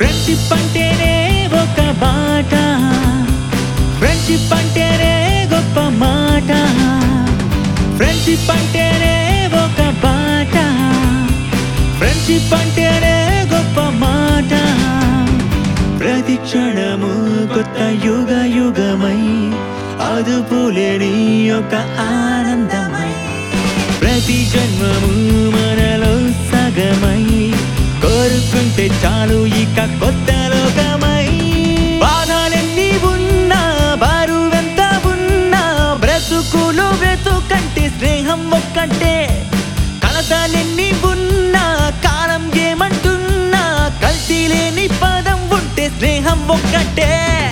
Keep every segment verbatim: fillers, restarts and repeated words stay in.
Friendship అంటేనే ఒక బాట, ఫ్రెండ్షిప్ అంటేనే గొప్ప మాట, ఫ్రెండ్షిప్ అంటేనే ఒక బాట, ఫ్రెండ్షిప్ అంటేనే గొప్ప మాట. ప్రతి క్షణము కొత్త యుగ యుగమై అదుపులేని ఒక ఆనందమై, ప్రతి జన్మము మనలో సగమై కోరుకుంటే చాలు ఇక కొత్త లోకమై. బాధలెన్ని ఉన్నా బరువెంత ఉన్నా బ్రతుకులు బ్రతుకంటే స్నేహం ఒక్కటే. కలతలెన్ని ఉన్నా కాలం ఏమంటున్నా కల్తీ లేని పదం ఉంటే స్నేహం ఒక్కటే.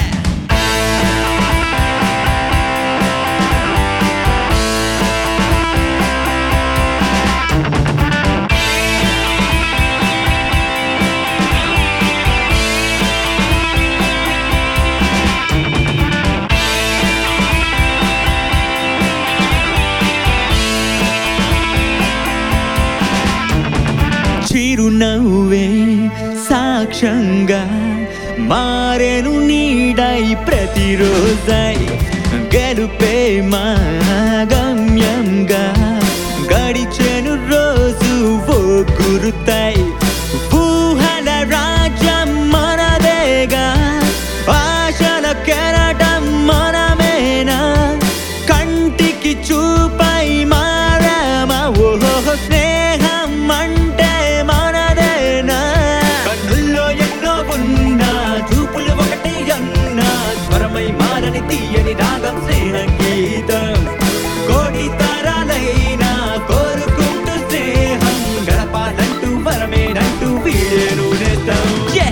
చిరునవ్వే సాక్ష్యంగా మారేను నీడై ప్రతిరోజై, గెలుపే మా గమ్యంగా గడిచెను రోజు ఓ గురుతై. ఊహల రాజ్యం మనదేగా, ఆశల కెరటం మనమేనా, కంటికి చూపై మారామా ఓహో స్నేహం అంటే మనదేనా. కన్నుల్లో ఎన్నో ఉన్నా చూపులు ఒకటి అన్నా స్వరమై మారని తీయని రాగం స్నేహ గీతం. కోటి తరాలైనా కోరుకుంటూ స్నేహం గడపాలంటూ వరమేనంటూ వీడేను నేస్తం.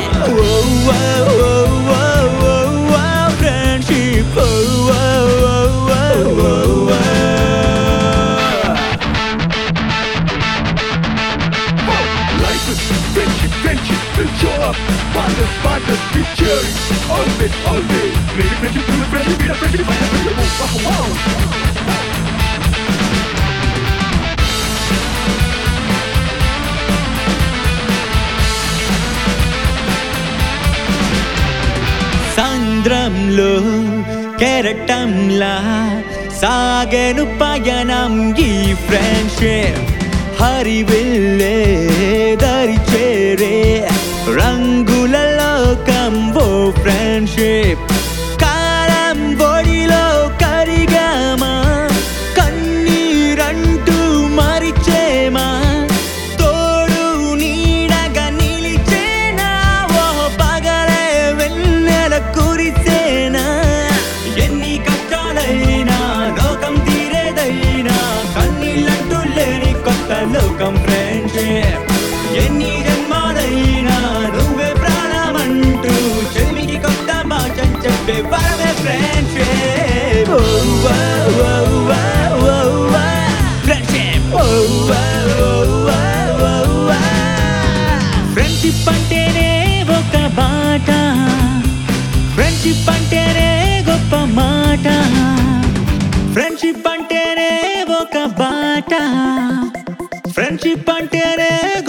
Friendship Friendship, friendship will show up. Partners, partners, we cherish. Always, always. Make a friendship, do a friendship, be a friendship, find a friendship. Wow, wow. సంద్రంలో కెరటంలా సాగెను పయనం ఈ ఫ్రెండ్షిప్. హరివిల్లే దరి చేరే రంగుల లోకం ఓ ఫ్రెండ్షిప్. కాలం బొడిలో కరిగామా, కన్నీరంటూ మరిచేమా, తోడు నీడగా నిలిచేనా ఓ పగలే వెన్నెల కురిసేనా. ఎన్ని కష్టాలైనా లోకం తీరేదైనా కన్నీళ్ళంటూ లేని కొత్త లోకం ఫ్రెండ్షిప్. ఎన్ని జన్మాలైనా నువ్వే ప్రాణమంటూ చెల్లికి కొత్త మాట చెప్పే వరమే ఫ్రెండ్షిప్. ఫ్రెండ్షిప్ అంటేనే ఒక బాట, ఫ్రెండ్షిప్ అంటేనే గొప్ప మాట, ఫ్రెండ్షిప్ అంటేనే ఒక బాట, ఫ్రెండ్షిప్ అంటేనే